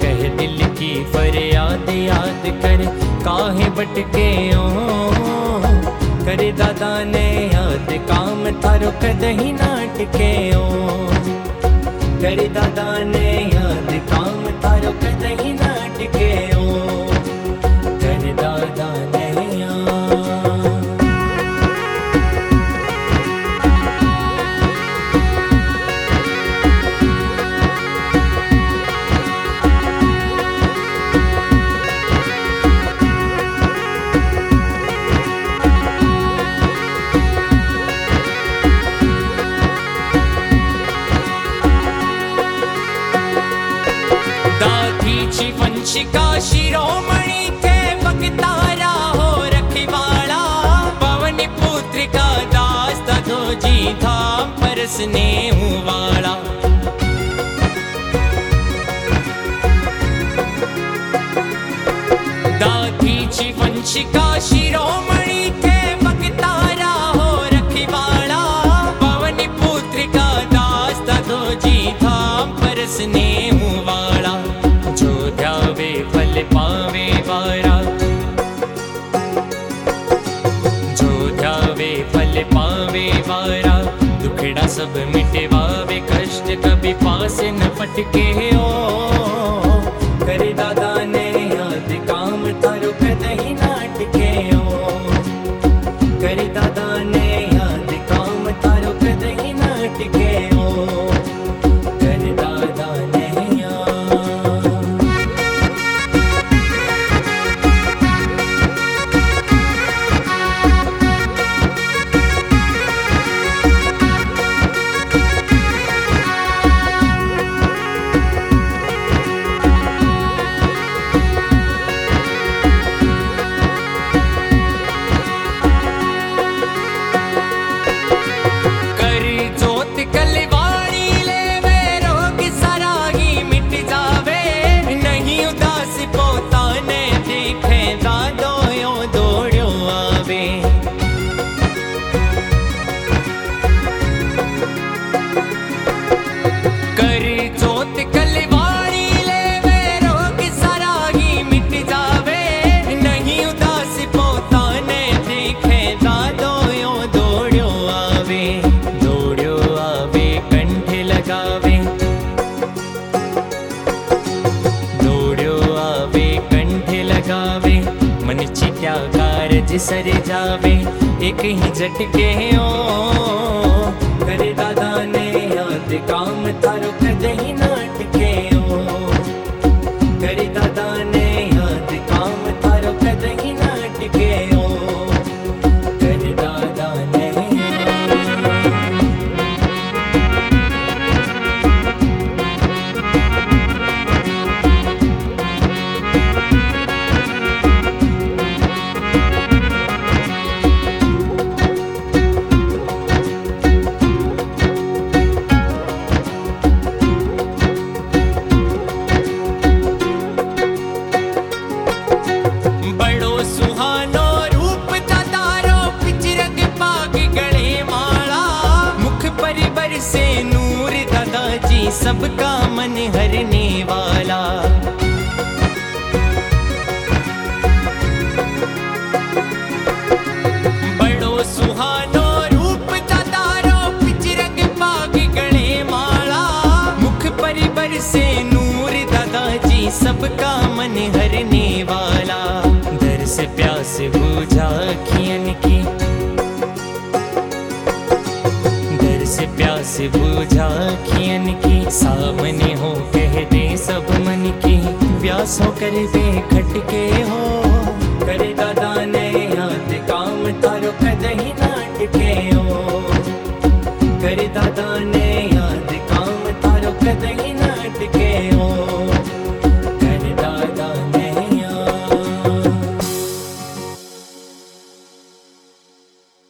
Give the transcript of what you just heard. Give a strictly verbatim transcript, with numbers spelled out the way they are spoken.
कह दिल की फरियाद याद कर काहे भटके ओ। करे दादा ने याद काम थारो कदही नाटके ओ। करे दादा ने याद काम थारो कदही नाटके ओ। करे दादा ने वंशिका शिरोमणि थे बकतारा हो रखवाड़ा। पवन पुत्र का दास तथो जी था परसने वाला। दादी जी वंशिका शिरोमणि थे बकतारा हो रखवाड़ा। पवन पुत्र का दास तथो जी था परसने वाला। जो ध्यावे फल पावे वारा। जो ध्यावे फल पावे वारा। दुखड़ा सब मिटवावे कष्ट कभी पास न फटके ओ। करे दादा ने याद काम थारो कदही नाटके ओ। करे दादा ने याद काम थारो कदही नाटके ओ। करे दादा ने सर जावे एक ही झटके ओ। करे दादा ने याद काम थारो कदही नाटके ओ। करे दादा ने याद काम थारो कदही नाटके ओ। करे दादा ने से नूर दादाजी सबका मन हरने वाला। बड़ो सुहानो रूप दादारो पिचरग पाग गले माला। मुख पर बरसे नूर दादाजी सबका मन हरने वाला। दर से प्यास बुझा खियन की। से प्यास बुझा खियन की। सामने हो कह दे सब मन की। प्यास हो कर दे खटके हो।